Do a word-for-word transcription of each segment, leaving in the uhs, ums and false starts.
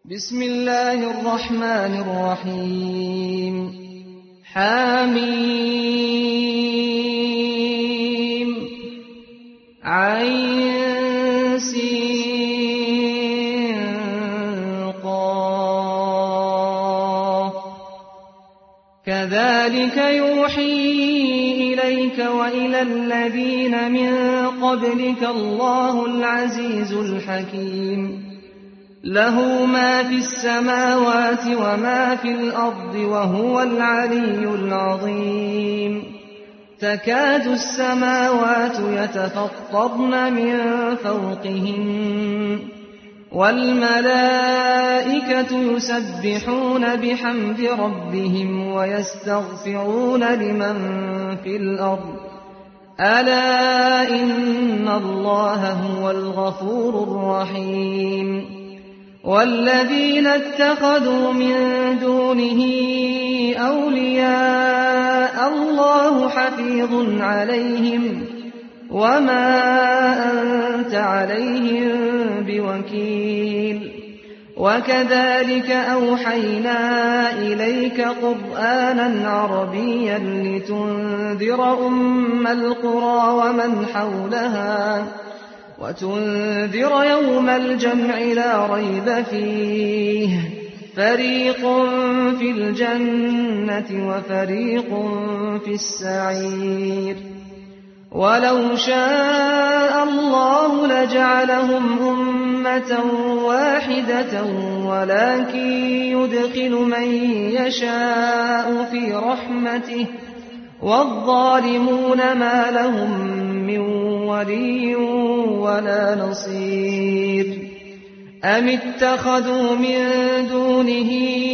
بسم الله الرحمن الرحيم حميم عين سين قاف كذلك يوحي إليك وإلى الذين من قبلك الله العزيز الحكيم له ما في السماوات وما في الأرض وهو العلي العظيم تكاد السماوات يتفطرن من فوقهن والملائكة يسبحون بحمد ربهم ويستغفرون لمن في الأرض ألا إن الله هو الغفور الرحيم والذين اتخذوا من دونه أولياء الله حفيظ عليهم وما أنت عليهم بوكيل وكذلك أوحينا إليك قرآنا عربيا لتنذر أم القرى ومن حولها وتنذر يوم الجمع لا ريب فيه فريق في الجنة وفريق في السعير ولو شاء الله لجعلهم أمة واحدة ولكن يدخل من يشاء في رحمته والظالمون ما لهم من ولي ولا نصير أم اتخذوا من دونه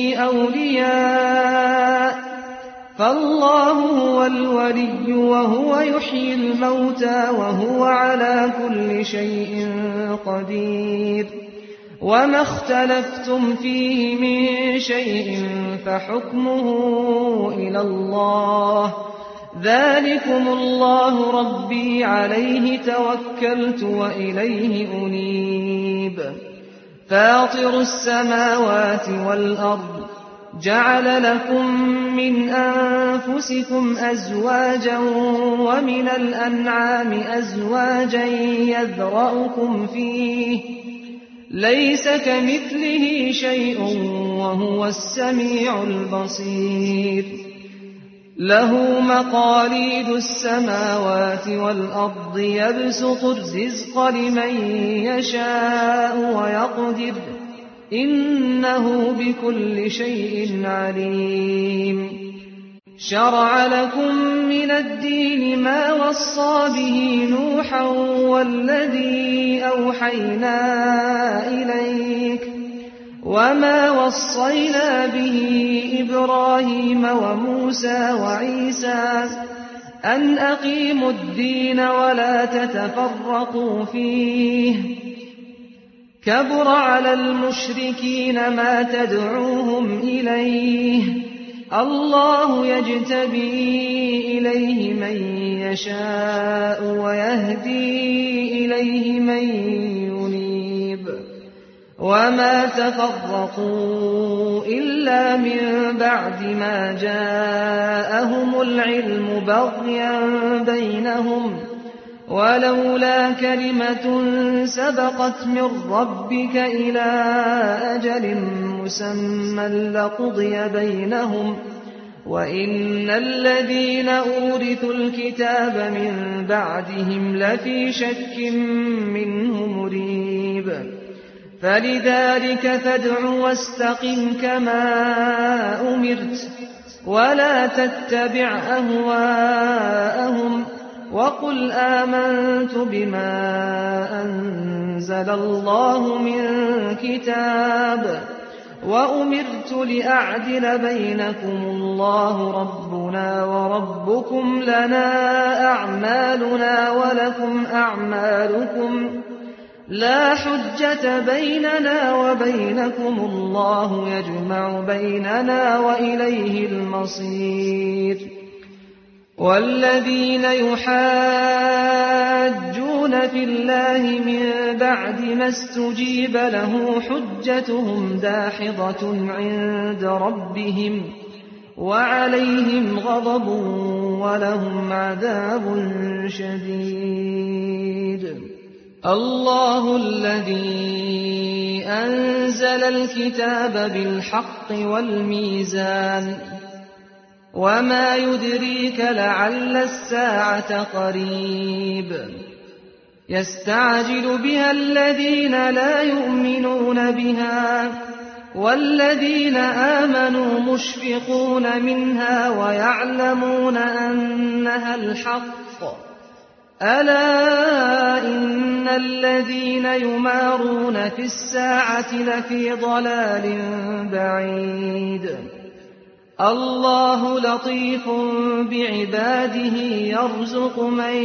أولياء فالله هو الولي وهو يحيي الموتى وهو على كل شيء قدير وما اختلفتم فيه من شيء فحكمه إلى الله ذلكم الله ربي عليه توكلت وإليه أنيب فاطر السماوات والأرض جعل لكم من أنفسكم أزواجا ومن الأنعام أزواجا يذرأكم فيه ليس كمثله شيء وهو السميع البصير له مقاليد السماوات والأرض يبسط الرزق لمن يشاء ويقدر إنه بكل شيء عليم شرع لكم من الدين ما وصى به نوحا والذي أوحينا إليك وما وصينا به إبراهيم وموسى وعيسى أن أقيموا الدين ولا تتفرقوا فيه كبر على المشركين ما تدعوهم إليه الله يجتبي إليه من يشاء ويهدي إليه من ينيب وما تفرقوا إلا من بعد ما جاءهم العلم بغيا بينهم ولولا كلمة سبقت من ربك إلى أجل مسمى لقضي بينهم وإن الذين أورثوا الكتاب من بعدهم لفي شك منه مريب فلذلك فادع واستقم كما أمرت ولا تتبع أهواءهم وقل آمنت بما أنزل الله من كتاب وأمرت لأعدل بينكم الله ربنا وربكم لنا أعمالنا ولكم أعمالكم لا حجة بيننا وبينكم الله يجمع بيننا وإليه المصير والذين يحاجون في الله من بعد ما استجيب له حجتهم داحضة عند ربهم وعليهم غضب ولهم عذاب شديد. الله الذي أنزل الكتاب بالحق والميزان وما يدريك لعل الساعة قريب يستعجل بها الذين لا يؤمنون بها والذين آمنوا مشفقون منها ويعلمون أنها الحق ألا إن الذين يمارون في الساعة لفي ضلال بعيد. الله لطيف بعباده يرزق من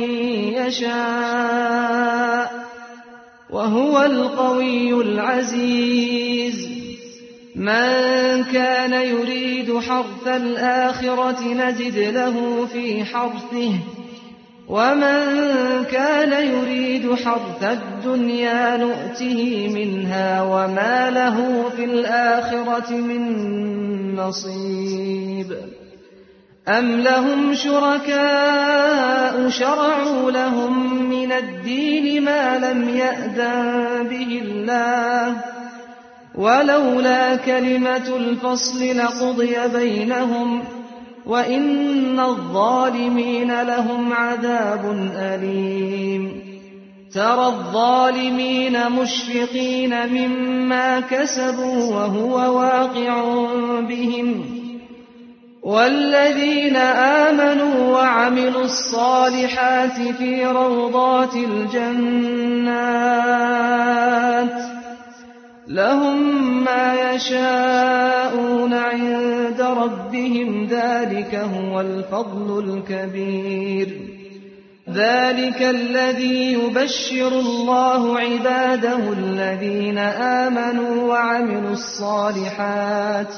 يشاء وهو القوي العزيز. من كان يريد حرث الآخرة نزد له في حرثه ومن كان يريد حرث الدنيا نؤته منها وما له في الآخرة من نصيب. أم لهم شركاء شرعوا لهم من الدين ما لم يأذن به الله ولولا كلمة الفصل لقضي بينهم وإن الظالمين لهم عذاب أليم. ترى الظالمين مشفقين مما كسبوا وهو واقع بهم والذين آمنوا وعملوا الصالحات في روضات الجنات لهم ما يشاءون عند ربهم ذلك هو الفضل الكبير. ذلك الذي يبشر الله عباده الذين آمنوا وعملوا الصالحات.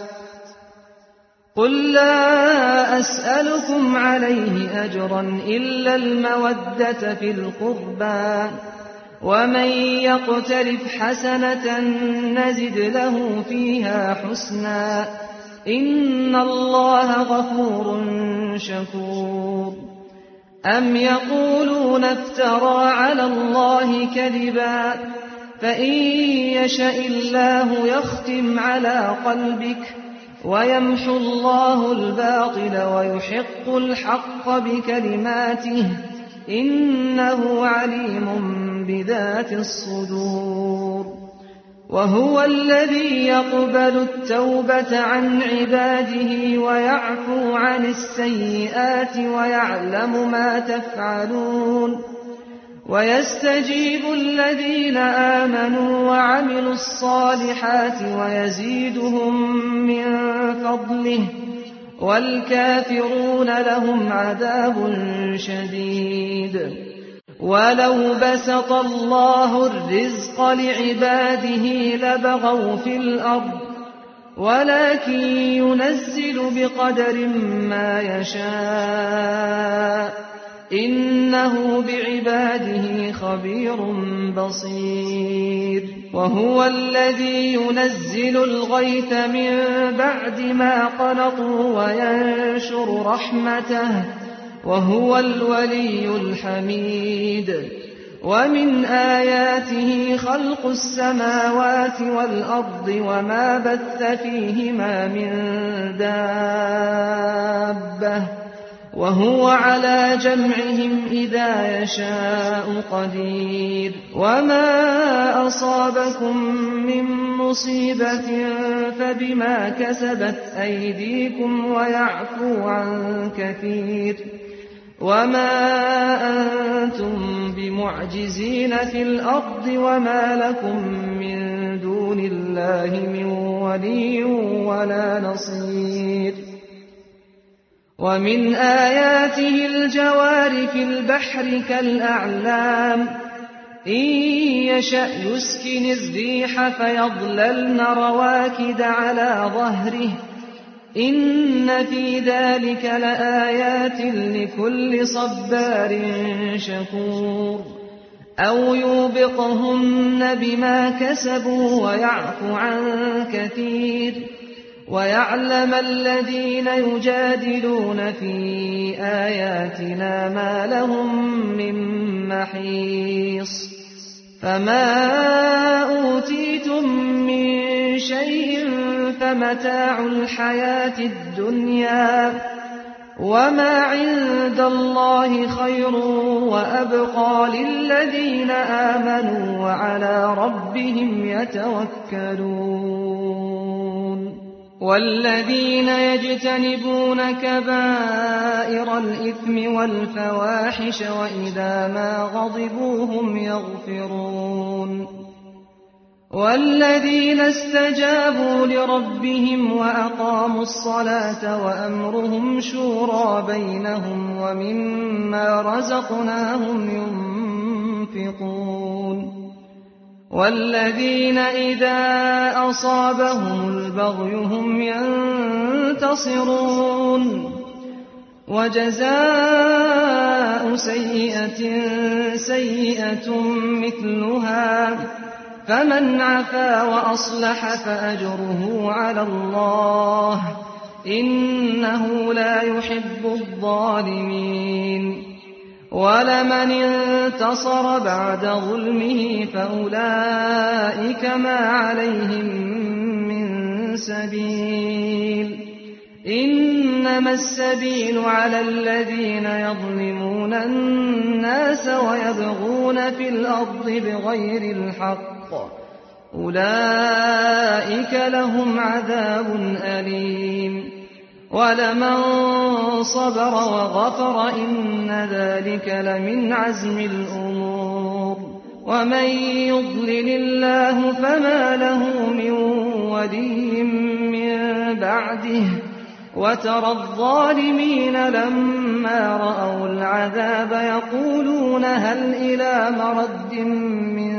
قل لا أسألكم عليه أجرا إلا المودة في القربى ومن يقترف حسنة نزد له فيها حسنا إن الله غفور شكور. أم يقولون افترى على الله كذبا فإن يشأ الله يختم على قلبك ويمحو الله الباطل ويحق الحق بكلماته إنه عليم بذات الصدور. وهو الذي يقبل التوبة عن عباده ويعفو عن السيئات ويعلم ما تفعلون ويستجيب الذين آمنوا وعملوا الصالحات ويزيدهم من فضله والكافرون لهم عذاب شديد. ولو بسط الله الرزق لعباده لبغوا في الأرض ولكن ينزل بقدر ما يشاء إنه بعباده خبير بصير. وهو الذي ينزل الغيث من بعد ما قنطوا وينشر رحمته وهو الولي الحميد. ومن آياته خلق السماوات والأرض وما بث فيهما من دابة وهو على جمعهم إذا يشاء قدير. وما أصابكم من مصيبة فبما كسبت أيديكم ويعفو عن كثير. وما أنتم بمعجزين في الأرض وما لكم من دون الله من ولي ولا نصير. ومن آياته الجوار في البحر كالأعلام إن يشأ يسكن الريح فيظللن رواكد على ظهره إِنَّ فِي ذَلِكَ لَآيَاتٍ لِكُلِّ صَبَّارٍ شَكُورٍ أَوْ يُوبِقْهُنَّ بِمَا كَسَبُوا وَيَعْفُ عَن كَثِيرٍ وَيَعْلَمَ الَّذِينَ يُجَادِلُونَ فِي آيَاتِنَا مَا لَهُم مِّن مَّحِيصٍ فَمَا أُوتِيتُم مِّن شَيْءٍ فَمَتَاعُ الْحَيَاةِ الدُّنْيَا وَمَا عِندَ اللَّهِ خَيْرٌ وَأَبْقَىٰ لِلَّذِينَ آمَنُوا وَعَلَىٰ رَبِّهِمْ يَتَوَكَّلُونَ وَالَّذِينَ يَجْتَنِبُونَ كَبَائِرَ الْإِثْمِ وَالْفَوَاحِشَ وَإِذَا مَا غَضِبُوا هُمْ يَغْفِرُونَ وَالَّذِينَ اسْتَجَابُوا لِرَبِّهِمْ وَأَقَامُوا الصَّلَاةَ وَأَمْرُهُمْ شُورَىٰ بَيْنَهُمْ وَمِمَّا رَزَقْنَاهُمْ يُنفِقُونَ وَالَّذِينَ إِذَا أَصَابَهُمُ الْبَغْيُ هُمْ يَنتَصِرُونَ وَجَزَاءُ سَيِّئَةٍ سَيِّئَةٌ مِّثْلُهَا فَمَنْ عَفَا وَأَصْلَحَ فَأَجْرُهُ عَلَى اللَّهِ إِنَّهُ لَا يُحِبُّ الظَّالِمِينَ وَلَمَنِ انتَصَرَ بَعْدَ ظُلْمِهِ فَأُولَٰئِكَ مَا عَلَيْهِم مِّن سَبِيلٍ إِنَّمَا السَّبِيلُ عَلَى الَّذِينَ يَظْلِمُونَ النَّاسَ وَيَبْغُونَ فِي الْأَرْضِ بِغَيْرِ الْحَقِّ أُولَٰئِكَ لَهُمْ عَذَابٌ أَلِيمٌ وَلَمَن صَبَرَ وَغَفَرَ إِنَّ ذَلِكَ لَمِنْ عَزْمِ الْأُمُورِ وَمَن يُضْلِلِ اللَّهُ فَمَا لَهُ مِن وَلِيٍّ مِّن بَعْدِهِ وَتَرَى الظَّالِمِينَ لَمَّا رَأَوُا الْعَذَابَ يَقُولُونَ هَلْ إِلَىٰ مَرَدٍّ مِّن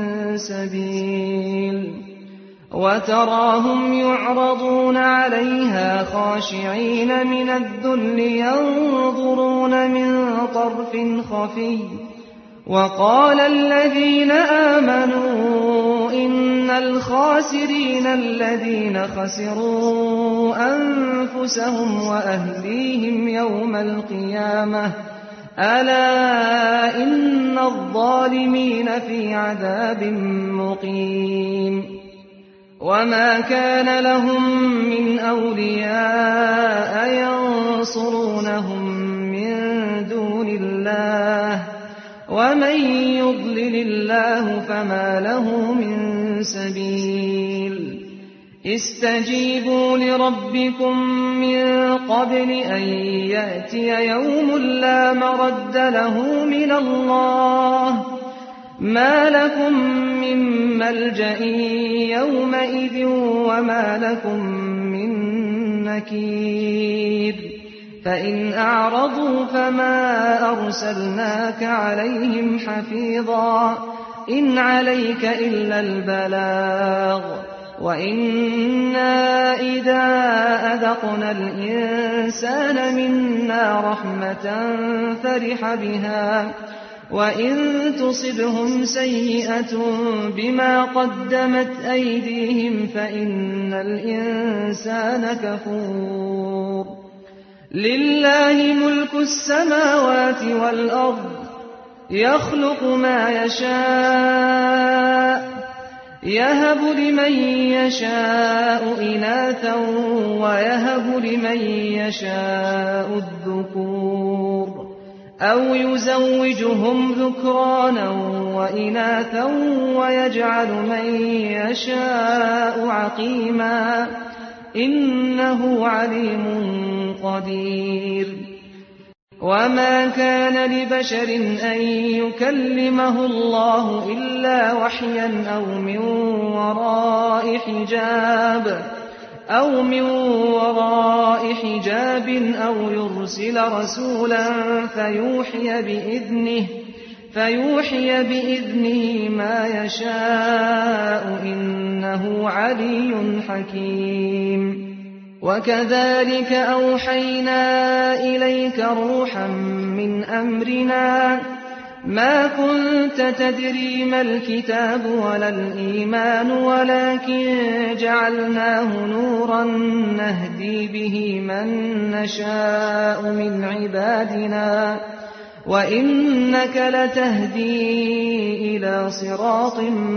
سَبِيلٍ وَتَرَاهُمْ يُعْرَضُونَ عَلَيْهَا خَاشِعِينَ مِنَ الذُّلِّ يَنظُرُونَ مِن طَرْفٍ خَفِيٍّ وَقَالَ الَّذِينَ آمَنُوا إِنَّ الْخَاسِرِينَ الَّذِينَ خَسِرُوا أَنفُسَهُمْ وَأَهْلِيهِمْ يَوْمَ الْقِيَامَةِ أَلَا إِنَّ الظَّالِمِينَ فِي عَذَابٍ مُّقِيمٍ وَمَا كَانَ لَهُم مِّنْ أَوْلِيَاءَ يَنصُرُونَهُم مِّن دُونِ اللَّهِ وَمَن يُضْلِلِ اللَّهُ فَمَا لَهُ مِن سَبِيلٍ اسْتَجِيبُوا لِرَبِّكُم مِّن قَبْلِ أَن يَأْتِيَ يَوْمٌ لَّا مَرَدَّ لَهُ مِنَ اللَّهِ مَا لَكُم مِّن مَّلْجَإٍ يَوْمَئِذٍ وَمَا لَكُم مِّن نَّكِيرٍ فَإِنْ أَعْرَضُوا فَمَا أَرْسَلْنَاكَ عَلَيْهِمْ حَفِيظًا إِنْ عَلَيْكَ إِلَّا الْبَلَاغُ وَإِنَّا إِذَا أَذَقْنَا الْإِنسَانَ مِنَّا رَحْمَةً فَرِحَ بِهَا وَإِن تُصِبْهُمْ سَيِّئَةٌ بِمَا قَدَّمَتْ أَيْدِيهِمْ فَإِنَّ الْإِنسَانَ كَفُورٌ لِلَّهِ مُلْكُ السَّمَاوَاتِ وَالْأَرْضِ يَخْلُقُ مَا يَشَاءُ يَهَبُ لِمَن يَشَاءُ إِنَاثًا وَيَهَبُ لِمَن يَشَاءُ الذُّكُورَ أَوْ يُزَوِّجُهُمْ ذُكْرَانًا وَإِنَاثًا وَيَجْعَلُ مَن يَشَاءُ عَقِيمًا إِنَّهُ عَلِيمٌ قَدِيرٌ وَمَا كَانَ لِبَشَرٍ أَن يُكَلِّمَهُ اللَّهُ إِلَّا وَحْيًا أَوْ مِن وَرَاءِ حِجَابٍ أَوْ مِن وَرَاءِ حِجَابٍ أَوْ يُرْسِلَ رَسُولًا فَيُوحِيَ بِإِذْنِهِ فَيُوحِيَ بِإِذْنِهِ مَا يَشَاءُ إِنَّهُ عَلِيٌّ حَكِيمٌ وكذلك أوحينا إليك روحا من أمرنا ما كنت تدري ما الكتاب ولا الإيمان ولكن جعلناه نورا نهدي به من نشاء من عبادنا وإنك لتهدي إلى صراط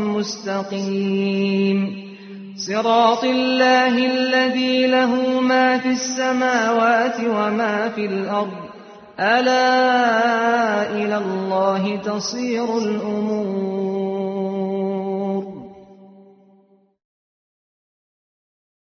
مستقيم صراط الله الذي له ما في السماوات وما في الأرض ألا إلى الله تصير الأمور